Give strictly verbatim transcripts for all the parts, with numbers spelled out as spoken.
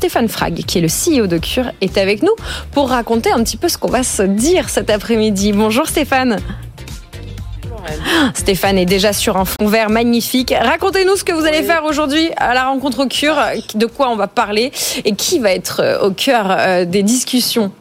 Stéphane Frag, qui est le C E O d'Occur, est avec nous pour raconter un petit peu ce qu'on va se dire cet après-midi. Bonjour Stéphane. Stéphane est déjà sur un fond vert magnifique. Racontez-nous ce que vous allez oui. faire aujourd'hui à la rencontre Occur, de quoi on va parler et qui va être au cœur des discussions.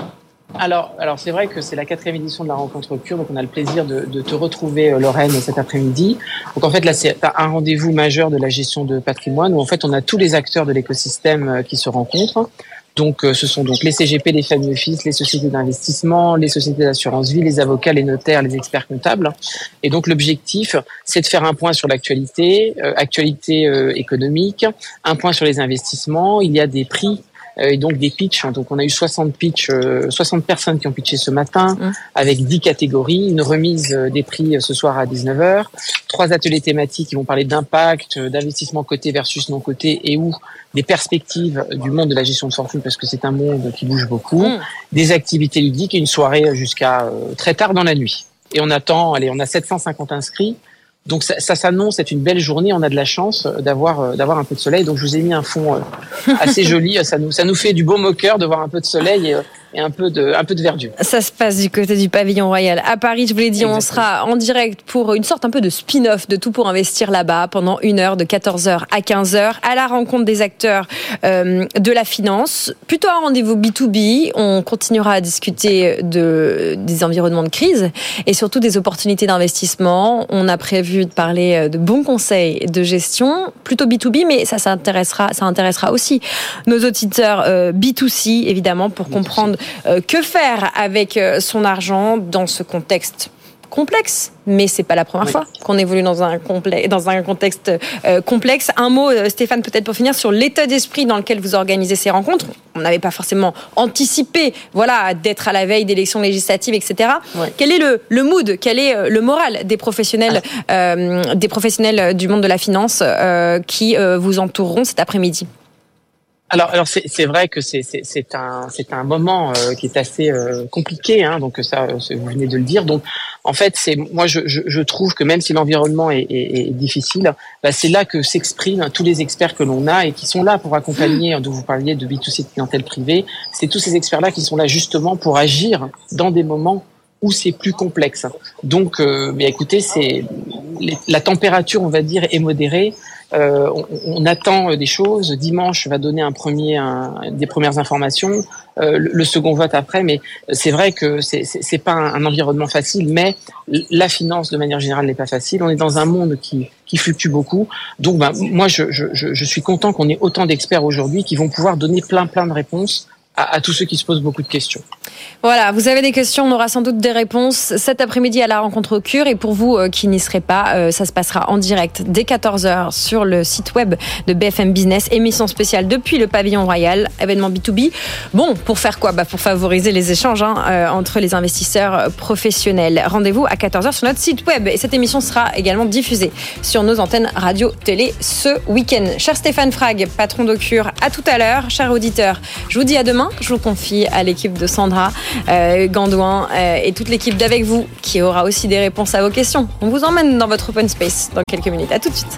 Alors, alors c'est vrai que c'est la quatrième édition de la rencontre Occur, donc on a le plaisir de, de te retrouver, Lorraine, cet après-midi. Donc en fait là c'est un rendez-vous majeur de la gestion de patrimoine où en fait on a tous les acteurs de l'écosystème qui se rencontrent. Donc ce sont donc les C G P, les familles office, les sociétés d'investissement, les sociétés d'assurance vie, les avocats, les notaires, les experts comptables. Et donc l'objectif c'est de faire un point sur l'actualité, euh, actualité euh, économique, un point sur les investissements. Il y a des prix et donc des pitchs. Donc on a eu soixante pitchs, soixante personnes qui ont pitché ce matin, mmh. avec dix catégories, une remise des prix ce soir à dix-neuf heures, trois ateliers thématiques qui vont parler d'impact, d'investissement coté versus non coté et ou des perspectives du monde de la gestion de fortune parce que c'est un monde qui bouge beaucoup, mmh. des activités ludiques et une soirée jusqu'à très tard dans la nuit. Et on attend, allez, on a sept cent cinquante inscrits. Donc ça, ça s'annonce, c'est une belle journée. On a de la chance d'avoir d'avoir un peu de soleil. Donc je vous ai mis un fond assez joli. Ça nous ça nous fait du baume au cœur de voir un peu de soleil et, et un peu de un peu de verdure. Ça se passe du côté du Pavillon Royal à Paris. Je vous l'ai dit, exactement. On sera en direct pour une sorte un peu de spin-off de Tout pour investir là-bas pendant une heure de quatorze heures à quinze heures à la rencontre des acteurs euh, de la finance. Plutôt un rendez-vous B deux B. On continuera à discuter de des environnements de crise et surtout des opportunités d'investissement. On a prévu de parler de bons conseils de gestion, plutôt B deux B, mais ça, ça intéressera, ça intéressera aussi nos auditeurs euh, B deux C, évidemment, pour comprendre euh, que faire avec son argent dans ce contexte complexe, mais c'est pas la première oui. fois qu'on évolue dans un complexe, dans un contexte euh, complexe. Un mot, euh, Stéphane, peut-être pour finir, sur l'état d'esprit dans lequel vous organisez ces rencontres. On n'avait pas forcément anticipé, voilà, d'être à la veille d'élections législatives, et cetera. Oui. Quel est le, le mood, quel est le moral des professionnels, ah. euh, des professionnels du monde de la finance euh, qui euh, vous entoureront cet après-midi? Alors, alors c'est, c'est vrai que c'est, c'est, c'est un, c'est un moment euh, qui est assez euh, compliqué, hein, donc ça, vous venez de le dire. Donc, en fait, c'est moi, je, je, je trouve que même si l'environnement est, est, est difficile, bah, c'est là que s'expriment tous les experts que l'on a et qui sont là pour accompagner. Dont vous parliez de B deux C de clientèle privée, c'est tous ces experts-là qui sont là justement pour agir dans des moments où c'est plus complexe. Donc, euh, mais écoutez, c'est la température, on va dire, est modérée. Euh, on, on attend des choses. Dimanche va donner un premier, un, des premières informations. Euh, le, le second vote après. Mais c'est vrai que c'est, c'est, c'est pas un, un environnement facile. Mais la finance, de manière générale, n'est pas facile. On est dans un monde qui, qui fluctue beaucoup. Donc, ben, moi, je, je, je suis content qu'on ait autant d'experts aujourd'hui qui vont pouvoir donner plein, plein de réponses à, à tous ceux qui se posent beaucoup de questions. Voilà, vous avez des questions, on aura sans doute des réponses cet après-midi à la rencontre Occur. Et pour vous euh, qui n'y serez pas, euh, ça se passera en direct dès quatorze heures sur le site web de B F M Business. Émission spéciale depuis le Pavillon Royal, événement B deux B. Bon, pour faire quoi? Bah, pour favoriser les échanges hein, euh, entre les investisseurs professionnels. Rendez-vous à quatorze heures sur notre site web. Et cette émission sera également diffusée sur nos antennes radio-télé ce week-end. Cher Stéphane Frag, patron d'Occur, à tout à l'heure. Chers auditeurs, je vous dis à demain. Je vous confie à l'équipe de Sandra euh, Gandouin euh, et toute l'équipe d'Avec vous qui aura aussi des réponses à vos questions. On vous emmène dans votre open space dans quelques minutes. À tout de suite.